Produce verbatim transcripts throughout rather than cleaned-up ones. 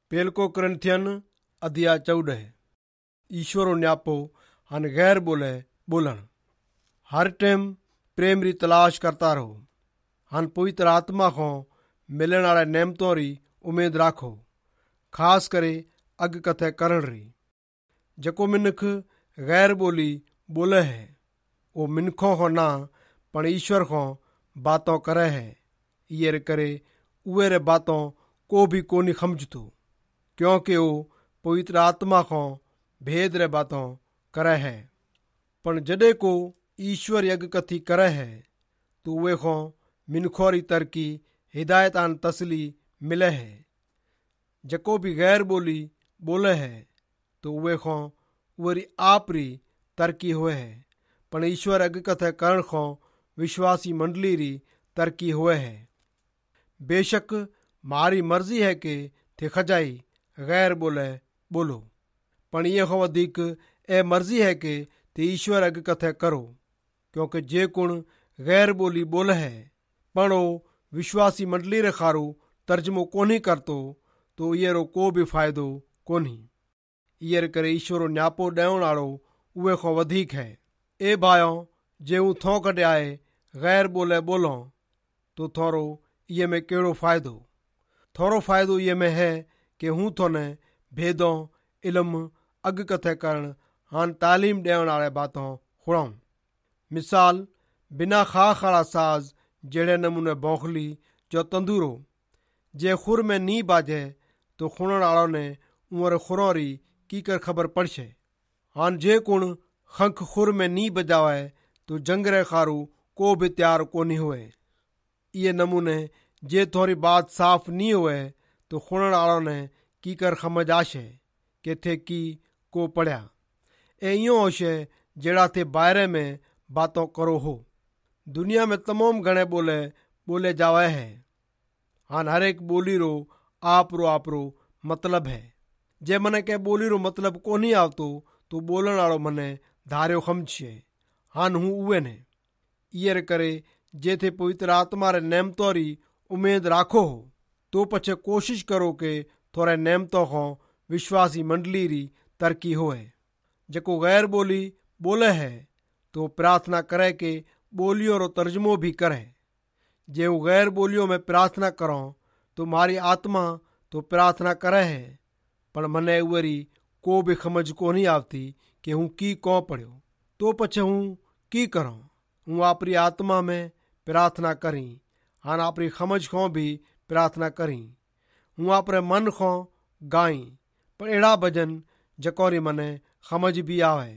पेलको करंथियन अध्याय चौदह। ईश्वरो न्यापो हन गैर बोले बोलन। हर टाइम प्रेम री तलाश करता रहो। हन पवित्र आत्मा को मिलण वाले नेमतों री उम्मीद राखो, खास करे अग कथे करण री। जको मिनख गैर बोली बोले है वो मिनखों को ना पण ईश्वर को बातों करे है। ये करे उहे रे बातों को भी कोनी समझतो, क्योंकि वो पवित्र आत्मा को भेद रे बातों करे है। पण जडे को ईश्वर यज्ञ कथी करे है तो वे को मिनखोरी तरकी हिदायत आन तसली मिले है। जको भी गैर बोली बोले है तो वे को वरी आप री तरकी हुए है, पण ईश्वर यज्ञ कथे करण को विश्वासी मंडली री तरकी हुए है। बेशक मारी मर्जी है कि थे खजाई गैर बोले बोलो, पण ये हो अधिक ए मर्जी है कि ते ईश्वर अग कथे करो, क्योंकि जे कुण गैर बोली बोले है पण वो विश्वासी मंडली रे खारू तर्जमो कोनी करतो तो ये रो को भी फायदो कोनी। ये करे ईश्वरो न्यापो ॾियण वालो उहे को वधीक है। ए भायो जे हूँ थो कढियाए गैर बोले बोलो तो थोरो ये में केड़ो फायदो। थोरो फायदो ये में है कि हूँ थोने भेदों इल्म अग कथे करण हान तालीम ॾियण वाले बातों हुड़ाऊं। मिसाल बिना खा खड़ा साज जड़े नमूने बौखली जो तंदूरो जे खुर में नी बाजे तो खुणण वालों ने उमर खुरों री की कर खबर पड़शे। हान जे कुण खंख खुर में नी बजावे तो जंगरे खारू को भी तैयार कोनी हुए। ये नमूने जे थोड़ी बात साफ नी हुए तो खुणण वालों ने की कर समझ आशे कि थे की को पढ़या। ए इं होशे जेड़ा थे बायरे में बातों करो हो। दुनिया में तमाम घणे बोले बोले जावे है। हान हर एक बोली रो आप रो आप रो मतलब है। जे मने के बोली रो मतलब कोनी आवतो तो बोलण वालो मने धार्यो समझे। हान हूँ उवे ने ये करे जे थे पवित्र आत्मा रे नेमतों री उम्मीद राखो हो तो पछे कोशिश करो के थोड़े नेमतों को विश्वासी मंडली री तरकी होए। जको गैर बोली बोले है तो प्रार्थना करे के बोलियों रो तर्जमो भी करे। जे वो गैर बोलियों में प्रार्थना करो तो मारी आत्मा तो प्रार्थना करे है, पर मने उवरी को भी समझ को नहीं आवती कि हूँ की को पढ़ो तो पछे हूँ की करो। हूँ आपरी आत्मा में प्रार्थना करी, हान आपरी समझ को भी प्रार्थना करी। हूँ अपने मन को गाई पर एड़ा भजन जकोरी मने समझ भी आवे।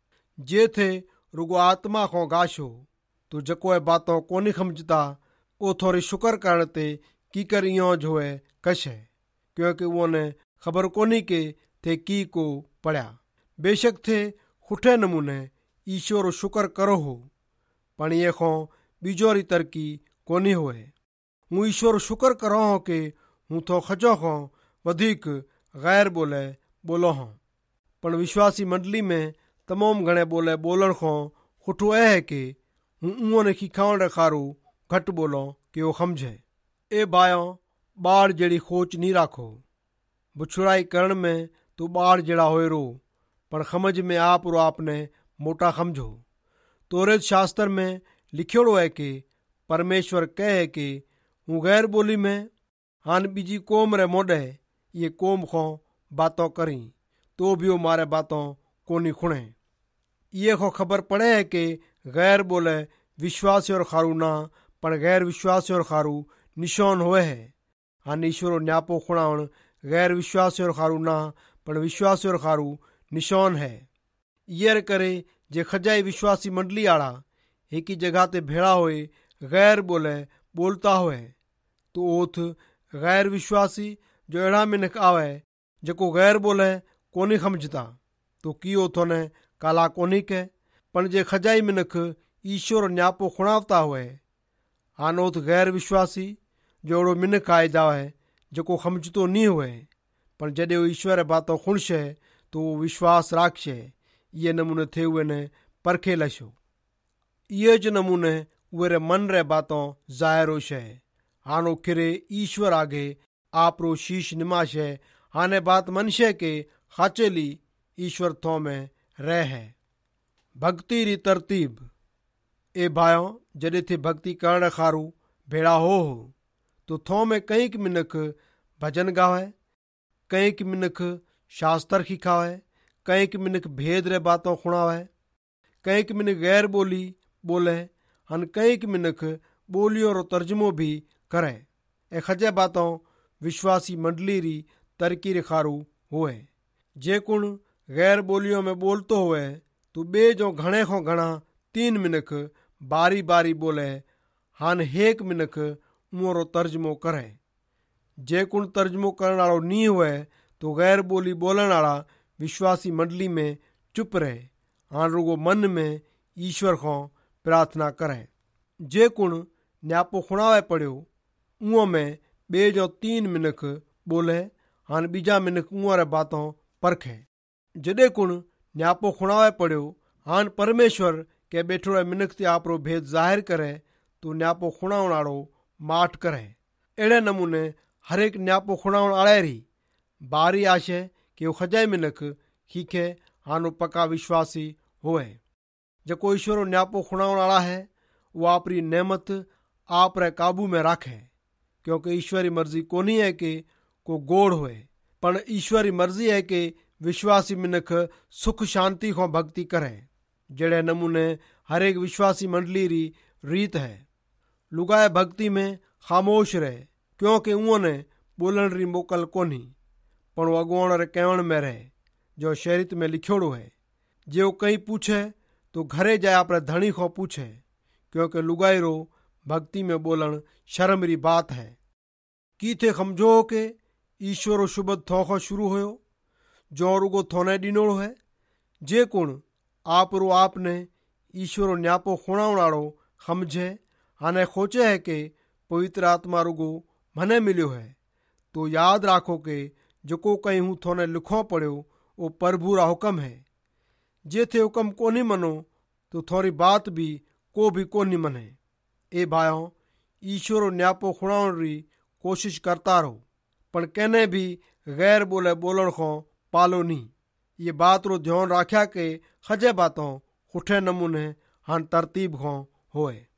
जे थे रुगो आत्मा को गाशो तो जको बातों कोनी समझता वो थोड़ी शुक्र करने ते की कर इं जो है कश है, क्योंकि वो ने खबर कोनी के थे की को पढ़या। बेशक थे खुटे नमूने ईश्वर शुक्र करो हो, पण ये को बीजोरी तरकी कोनी होए। हूँ ईश्वर शुक्र करो हो के हूँ तो खजो हो वधिक गैर बोले बोलो हो। पण विश्वासी मंडली में तमाम घणे बोले बोलण को खुटो ए है कि हूँ उहो ने खिखावण रे खारू घट बोलो कि वो समझे। ए बायो बाढ़ जड़ी खोच नहीं राखो। बुछड़ाई करण में तो बाढ़ जड़ा होए रो, पर समझ में आप रो आपने मोटा समझो। तोरेत शास्त्र में लिखियोड़ो है कि परमेश्वर कहे कि हूँ गैर बोली में हान बीजी कोम रे मोडे ये कोम को बातों करी तो भी वो मारे बातों कोनी खुणे। ये को खबर पड़े है कि गैर बोले विश्वासी और खारू ना पण गैर विश्वासी और खारू निशान हुए है। हान ईश्वरो न्यापो खुणावण गैर विश्वासी और खारू ना पण विश्वासी और खारू निशान है। ये करे जे खजाई विश्वासी मंडली आड़ा एक ही जगह ते भेड़ा होए गैर बोले बोलता होए तो ओथ गैर विश्वासी जो एड़ा मिनक आवे जको गैर बोले कोनी समझता तो की ओथो ने काला कोनी के। पण जे खजाई मिनक ईश्वर न्यापो खुणावता हुए हान ओथ गैर विश्वासी जो एड़ो मिनक आए जावे जको समझतो नी हुए, पण जडे वो ईश्वर बातों खुणशे तो वो विश्वास राखशे। ये नमूने थे हुए ने परखे लशो। ये ज नमूने वे मन रे बातों जाहिर होशे। हानो खिरे ईश्वर आगे आप रो शीश निमाशे। हाणे बात मनुष्य के खाचेली ईश्वर थो में रह है। भक्ति री तरतीब। ए भाइयों, जॾहिं थी भक्ति करण खारू भेड़ा हो हो तो थो में कईक मिनख भजन गावे, कईक मिनख शास्त्र खिखावे, कईक मिनख भेद रे बातों खुणावे, कईक मिनख गैर बोली बोले, हन कईक मिनख बोलियों रो तर्जमो भी करे। ए खजे बातों विश्वासी मंडली री तरकी रे खारू हुए। जे कुण गैर बोलियों में बोलतो हुए तो बे जो घणे को घणा तीन मिनख बारी बारी बोले, हान हेक मिनख उहो रो तर्जमो करे। जे कुण तर्जमो करण वालो नी हुए तो गैर बोली बोलण वाला विश्वासी मंडली में चुप रहे, हान रुगो मन में ईश्वर को प्रार्थना करे। जे कुण न्यापो खुणावे पड़ियो उहो में बे जो तीन मिनख बोले, हान बीजा मिनख उहो रे बातों परखे। जॾे कुण न्यापो खुणावे पड़ियो हान परमेश्वर के बेठोड़े मिनख ते आपरो भेद ज़ाहिर करे तो न्यापो खुणावण वालो माठ करे। अहिड़े नमूने हर एक न्यापो खुणावण वाले री बारी आशे कि वो खजाई मिनख खीखे हानो पक्का विश्वासी होए। जको ईश्वर न्यापो खुणावण वाला है वो आपरी नेमत आप रे काबू में राखे, क्योंकि ईश्वरी मर्जी कोनी है कि को गोड़ होए, पर ईश्वरी मर्जी है कि विश्वासी मिनख सुख शांति को भक्ति करे। जड़े नमूने हर एक विश्वासी मंडली री रीत है। लुगाए भक्ति में खामोश रहे, क्योंकि उन्होंने बोलण री मोकल कोनी, पर वो अगुवाण रे कहण में रहे जो शरीत में लिखोड़ो है। जे वो कहीं पूछे तो घरे जाए अपने धनी को पूछे, क्योंकि लुगाई रो भक्ति में बोलण शर्म री बात है। की थे समझो के ईश्वर शुभ थो को शुरू होयो जो रुगो थोने डिनोड़ो है। जे कुण आप रो आपने ईश्वर न्यापो खुणावण वालो समझे हाने खोचे है कि पवित्र आत्मा रुगो मने मिलियो है, तो याद राखो कि जो कहीं हूँ थोने लिखो पड़ियो वो प्रभु रा हुक्म है। जे थे हुक्म कोनी मनो तो थोड़ी बात भी को भी कोनी मने। ए भाइयों, ईश्वर न्यापो खुणावण री कोशिश करता रहो, पर कहने भी गैर बोले बोलण को पालो नी। ये बात रो ध्यान राख्या के खजे बातों खुठे नमूने हान तरतीब को होए।